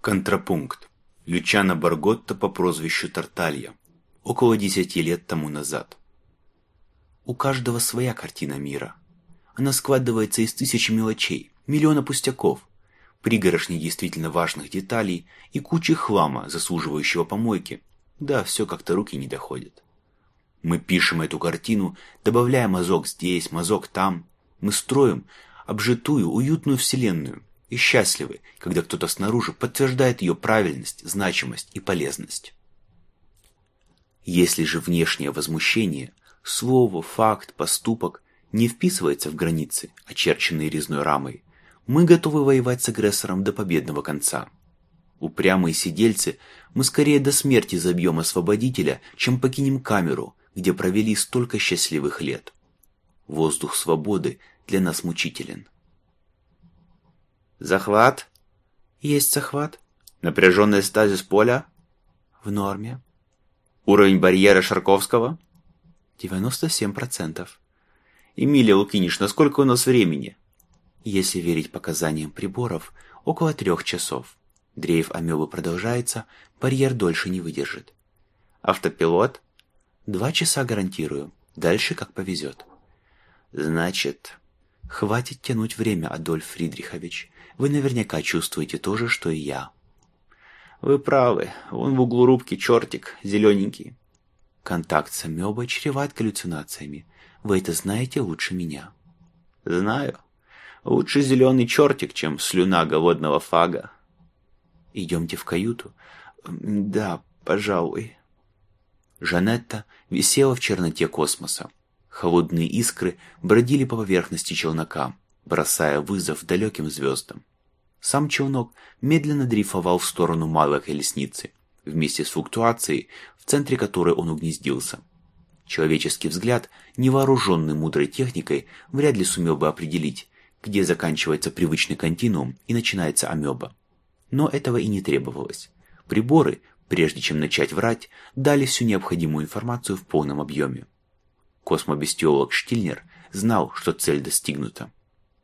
Контрапункт. Лючано Барготто по прозвищу Тарталья. Около 10 лет тому назад. У каждого своя картина мира. Она складывается из тысяч мелочей, миллиона пустяков, пригорошни действительно важных деталей и кучи хлама, заслуживающего помойки. Да, все как-то руки не доходят. Мы пишем эту картину, добавляя мазок здесь, мазок там. Мы строим обжитую, уютную вселенную и счастливы, когда кто-то снаружи подтверждает ее правильность, значимость и полезность. Если же внешнее возмущение, слово, факт, поступок не вписывается в границы, очерченные резной рамой, мы готовы воевать с агрессором до победного конца. Упрямые сидельцы, мы скорее до смерти забьем освободителя, чем покинем камеру, где провели столько счастливых лет. Воздух свободы для нас мучителен. Захват? Есть захват. Напряженный стазис поля? В норме. Уровень барьера Шарковского? 97%. Эмилия Лукинишна, сколько у нас времени? Если верить показаниям приборов, около 3 часов. Дрейф амебы продолжается, барьер дольше не выдержит. Автопилот? 2 часа гарантирую, дальше как повезет. Значит... Хватит тянуть время, Адольф Фридрихович. Вы наверняка чувствуете то же, что и я. Вы правы, вон в углу рубки чертик, зелененький. Контакт с амебой чреват галлюцинациями. Вы это знаете лучше меня. Знаю. Лучше зеленый чертик, чем слюна голодного фага. Идемте в каюту? Да, пожалуй. Жанетта висела в черноте космоса. Холодные искры бродили по поверхности челнока, бросая вызов далеким звездам. Сам челнок медленно дрейфовал в сторону малой колесницы, вместе с флуктуацией, в центре которой он угнездился. Человеческий взгляд, невооруженный мудрой техникой, вряд ли сумел бы определить, где заканчивается привычный континуум и начинается амеба. Но этого и не требовалось. Приборы, прежде чем начать врать, дали всю необходимую информацию в полном объеме. Космобестиолог Штильнер знал, что цель достигнута.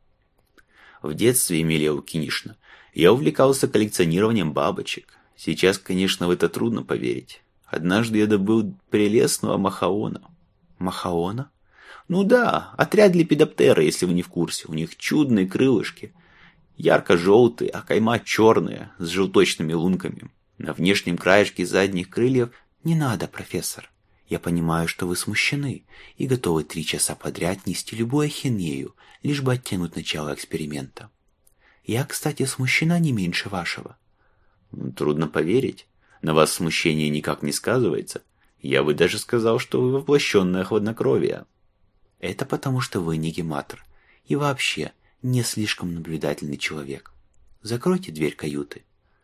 В детстве, Эмилия Лукинишна, я увлекался коллекционированием бабочек. Сейчас, конечно, в это трудно поверить. Однажды я добыл прелестного махаона. Махаона? Ну да, отряд лепидоптера, если вы не в курсе. У них чудные крылышки. Ярко-желтые, а кайма черная, с желточными лунками. На внешнем краешке задних крыльев... Не надо, профессор. Я понимаю, что вы смущены и готовы 3 часа подряд нести любую ахинею, лишь бы оттянуть начало эксперимента. Я, кстати, смущена не меньше вашего. Трудно поверить. На вас смущение никак не сказывается. Я бы даже сказал, что вы воплощенное хладнокровие. Это потому, что вы не гематор. И вообще, не слишком наблюдательный человек. Закройте дверь каюты.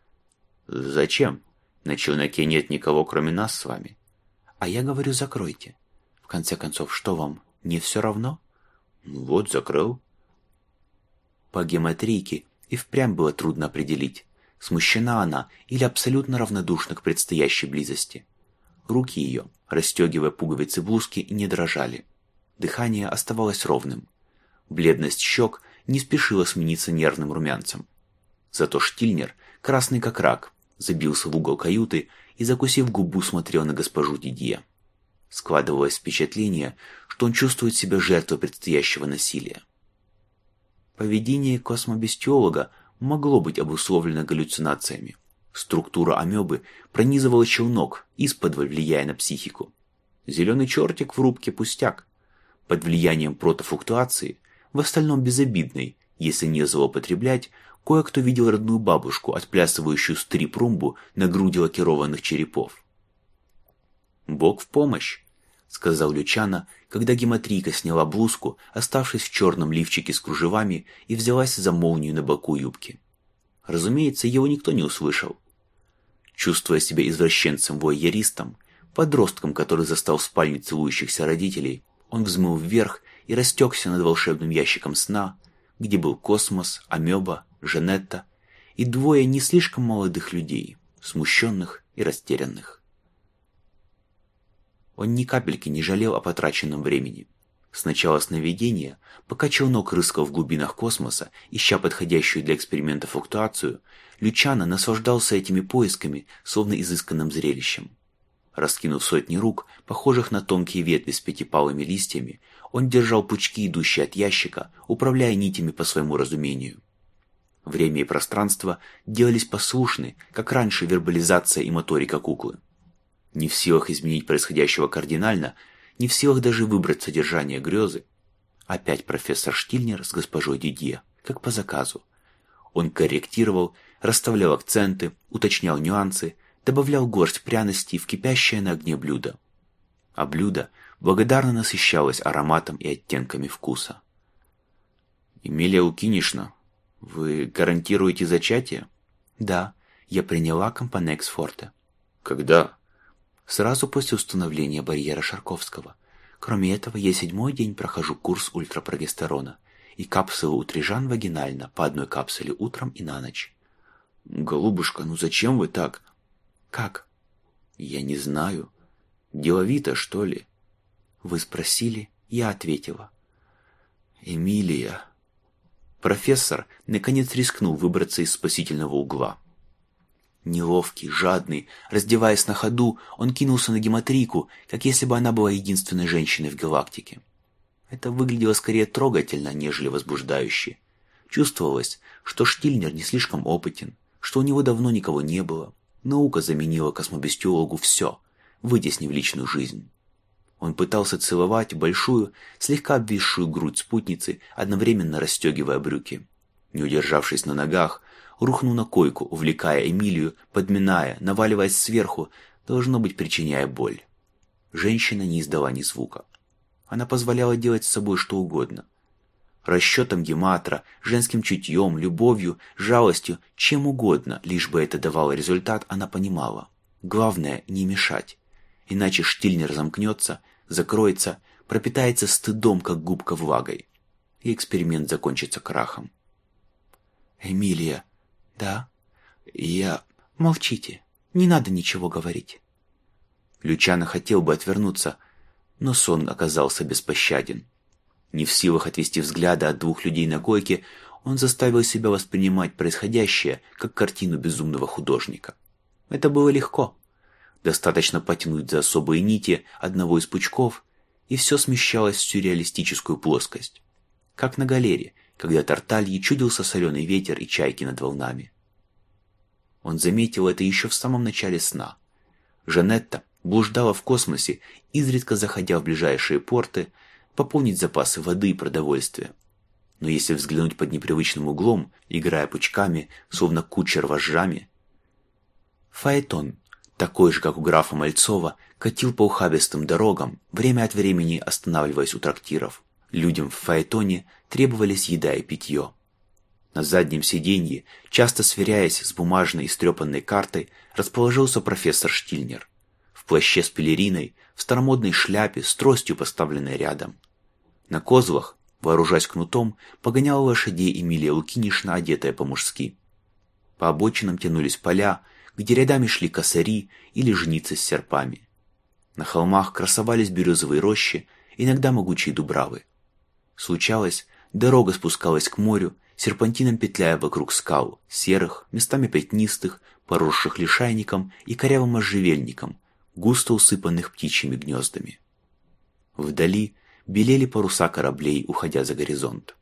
Зачем? На челноке нет никого, кроме нас с вами. А я говорю, закройте. В конце концов, что вам, не все равно? Вот, закрыл. По геометрийке и впрямь было трудно определить, смущена она или абсолютно равнодушна к предстоящей близости. Руки ее, расстегивая пуговицы блузки, не дрожали. Дыхание оставалось ровным. Бледность щек не спешила смениться нервным румянцем. Зато Штильнер, красный как рак, забился в угол каюты и, закусив губу, смотрел на госпожу Дидье. Складывалось впечатление, что он чувствует себя жертвой предстоящего насилия. Поведение космобестиолога могло быть обусловлено галлюцинациями. Структура амебы пронизывала челнок, исподволь влияя на психику. Зеленый чертик в рубке пустяк. Под влиянием протофлуктуации, в остальном безобидной, если не злоупотреблять, кое-кто видел родную бабушку, отплясывающую стрип-румбу на груди лакированных черепов. «Бог в помощь», — сказал Лючано, когда геометрийка сняла блузку, оставшись в черном лифчике с кружевами, и взялась за молнию на боку юбки. Разумеется, его никто не услышал. Чувствуя себя извращенцем-вуайеристом, подростком, который застал в спальне целующихся родителей, он взмыл вверх и растекся над волшебным ящиком сна, где был космос, амеба, Жанетта и 2 не слишком молодых людей, смущенных и растерянных. Он ни капельки не жалел о потраченном времени. С начала сновидения, пока челнок рыскал в глубинах космоса, ища подходящую для эксперимента флуктуацию, Лючано наслаждался этими поисками, словно изысканным зрелищем. Раскинув сотни рук, похожих на тонкие ветви с пятипалыми листьями, он держал пучки, идущие от ящика, управляя нитями по своему разумению. Время и пространство делались послушны, как раньше вербализация и моторика куклы. Не в силах изменить происходящего кардинально, не в силах даже выбрать содержание грезы. Опять профессор Штильнер с госпожой Дидье, как по заказу. Он корректировал, расставлял акценты, уточнял нюансы, добавлял горсть пряностей в кипящее на огне блюдо. А блюдо благодарно насыщалось ароматом и оттенками вкуса. «Эмилия Лукинишна, вы гарантируете зачатие?» «Да, я приняла компонекс форте». «Когда?» «Сразу после установления барьера Шарковского. Кроме этого, я 7-й день прохожу курс ультрапрогестерона, и капсулы утрижан вагинально, по одной капсуле утром и на ночь». «Голубушка, ну зачем вы так?» «Как?» «Я не знаю. Деловито, что ли?» «Вы спросили, я ответила». «Эмилия...» Профессор наконец рискнул выбраться из спасительного угла. Неловкий, жадный, раздеваясь на ходу, он кинулся на гематрику, как если бы она была единственной женщиной в галактике. Это выглядело скорее трогательно, нежели возбуждающе. Чувствовалось, что Штильнер не слишком опытен, что у него давно никого не было. Наука заменила космобестиологу все, вытеснив личную жизнь. Он пытался целовать большую, слегка обвисшую грудь спутницы, одновременно расстегивая брюки. Не удержавшись на ногах, рухнул на койку, увлекая Эмилию, подминая, наваливаясь сверху, должно быть, причиняя боль. Женщина не издала ни звука. Она позволяла делать с собой что угодно. Расчетом гематра, женским чутьем, любовью, жалостью, чем угодно, лишь бы это давало результат, она понимала. Главное – не мешать. Иначе Штильнер замкнется, закроется, пропитается стыдом, как губка влагой. И эксперимент закончится крахом. «Эмилия». «Да?» «Я...» «Молчите. Не надо ничего говорить». Лючано хотел бы отвернуться, но сон оказался беспощаден. Не в силах отвести взгляда от двух людей на койке, он заставил себя воспринимать происходящее как картину безумного художника. Это было легко. Достаточно потянуть за особые нити одного из пучков, и все смещалось в сюрреалистическую плоскость. Как на галере, когда Тарталье чудился соленый ветер и чайки над волнами. Он заметил это еще в самом начале сна. Жанетта блуждала в космосе, изредка заходя в ближайшие порты, пополнить запасы воды и продовольствия. Но если взглянуть под непривычным углом, играя пучками, словно кучер вожжами, фаэтон, такой же, как у графа Мальцова, катил по ухабистым дорогам, время от времени останавливаясь у трактиров. Людям в фаэтоне требовались еда и питье. На заднем сиденье, часто сверяясь с бумажной истрепанной картой, расположился профессор Штильнер. В плаще с пелериной, в старомодной шляпе, с тростью, поставленной рядом. На козлах, вооружаясь кнутом, погоняла лошадей Эмилия Лукинишна, одетая по-мужски. По обочинам тянулись поля, где рядами шли косари или жницы с серпами. На холмах красовались березовые рощи, иногда могучие дубравы. Случалось, дорога спускалась к морю, серпантином петляя вокруг скал, серых, местами пятнистых, поросших лишайником и корявым можжевельником, густо усыпанных птичьими гнездами. Вдали белели паруса кораблей, уходя за горизонт.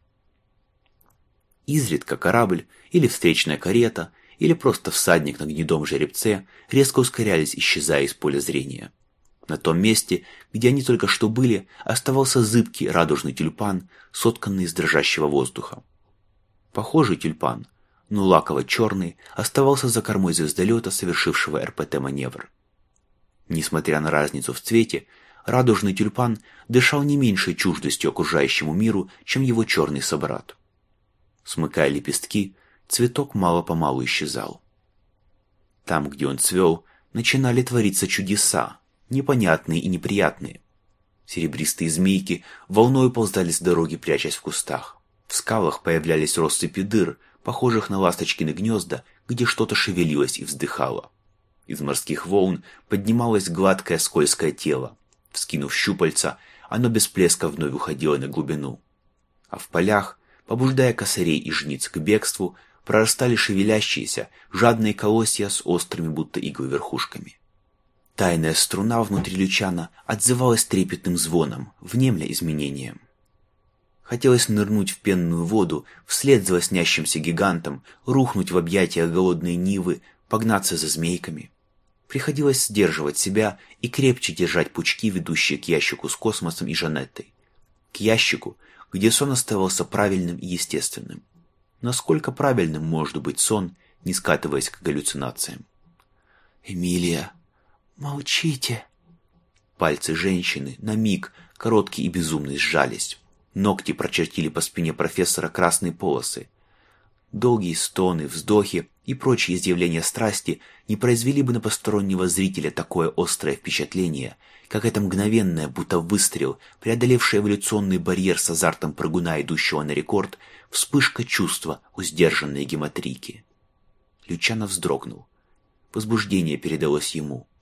Изредка корабль или встречная карета, или просто всадник на гнедом жеребце резко ускорялись, исчезая из поля зрения. На том месте, где они только что были, оставался зыбкий радужный тюльпан, сотканный из дрожащего воздуха. Похожий тюльпан, но лаково-черный, оставался за кормой звездолета, совершившего РПТ-маневр. Несмотря на разницу в цвете, радужный тюльпан дышал не меньшей чуждостью окружающему миру, чем его черный собрат. Смыкая лепестки, цветок мало-помалу исчезал. Там, где он цвел, начинали твориться чудеса, непонятные и неприятные. Серебристые змейки волною ползали с дороги, прячась в кустах. В скалах появлялись россыпи дыр, похожих на ласточкины гнезда, где что-то шевелилось и вздыхало. Из морских волн поднималось гладкое скользкое тело. Вскинув щупальца, оно без плеска вновь уходило на глубину. А в полях, побуждая косарей и жниц к бегству, прорастали шевелящиеся, жадные колосья с острыми, будто иглы, верхушками. Тайная струна внутри Лючана отзывалась трепетным звоном, внемля изменениям. Хотелось нырнуть в пенную воду, вслед за лоснящимся гигантом, рухнуть в объятия голодной Нивы, погнаться за змейками. Приходилось сдерживать себя и крепче держать пучки, ведущие к ящику с космосом и Жанеттой. К ящику, где сон оставался правильным и естественным. Насколько правильным может быть сон, не скатываясь к галлюцинациям? «Эмилия, молчите!» Пальцы женщины на миг, короткие и безумные, сжались. Ногти прочертили по спине профессора красные полосы. Долгие стоны, вздохи и прочие изъявления страсти не произвели бы на постороннего зрителя такое острое впечатление, как это мгновенное, будто выстрел, преодолевший эволюционный барьер с азартом прыгуна, идущего на рекорд, вспышка чувства у сдержанной гематрийки. Лючано вздрогнул. Возбуждение передалось ему.